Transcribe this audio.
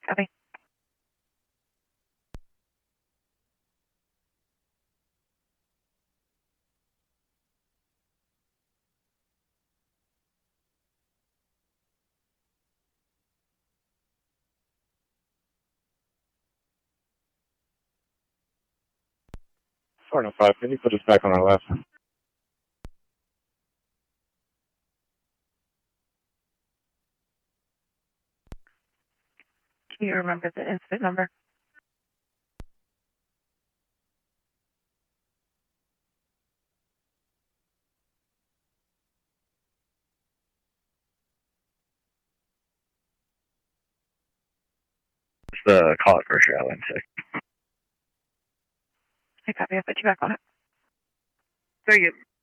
Copy. Four and 5, can you put us back on our left? Can you remember the incident number? It's the call it Berkshire Island 6. I copy. I'll put you back on it. Very good.